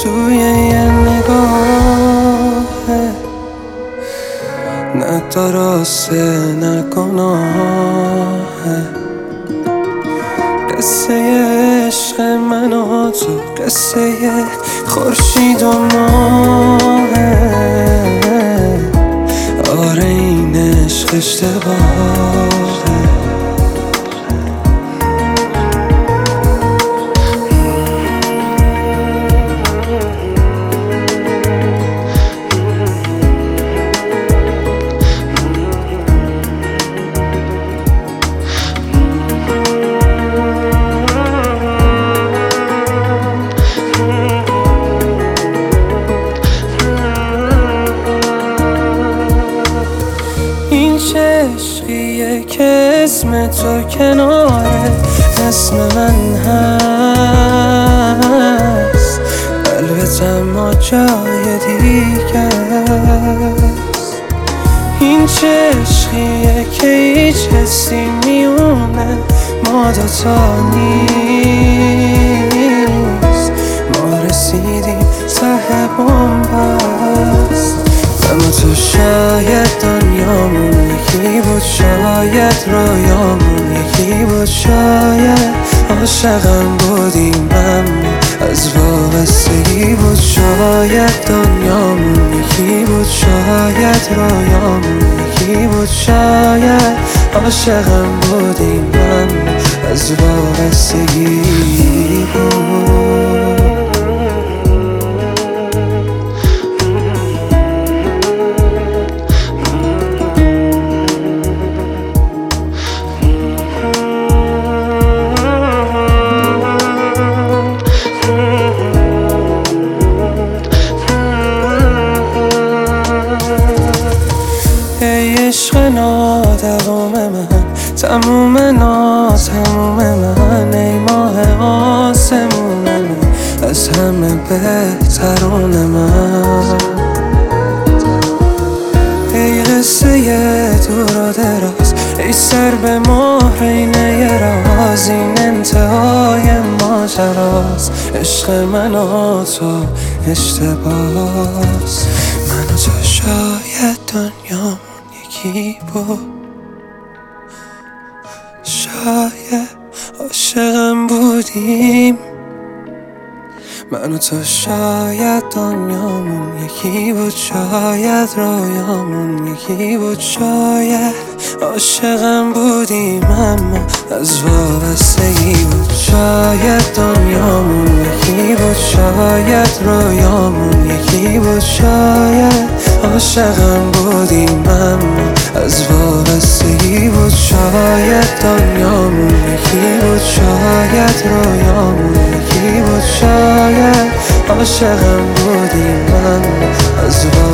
توی یه نگاهه، نه درسته نه گناهه. قصه عشق من و تو قصه خورشید و ماهه. آره این عشق اشتباهه. این چه عشقیه که اسم تو کنار اسم من هست، قلبت اما جای دیگه است. این چه عشقیه که هیچ حسی میونه ما دوتا نیست. ما رسیدیم ته بن‌بست، من و تو شاید دنیامون یکی بود، شاید رویامون یکی بود، شاید عاشقم بودیم اما از وابستگی بود. شاید دنیامون یکی بود، شاید رویامون یکی بود، شاید عاشقم بودیم اما از وابستگی بود. عشق نادوام من، تموم ناتموم من، ای ماه آسمون من، از همه بهترون من. ای قصه دور و دراز، ای سر به مهرینه راز، این انتهای ماجراست. عشق من و تو اشتباس، من و تو شاید دنیامون یکی بود، شاید عاشقم بودیم. من و تو شاید دنیامون یکی بود، شاید رویامون یکی بود، شاید عاشقم بودیم اما از وابستگی بود. شاید دنیامون یکی بود، شاید رویامون یکی بود، شاید عاشقم بودیم اما از وابستگی بود. شاید دنیامون یکی بود، شاید رویامون یکی بود، شاید عاشقم بودیم اما از وابستگی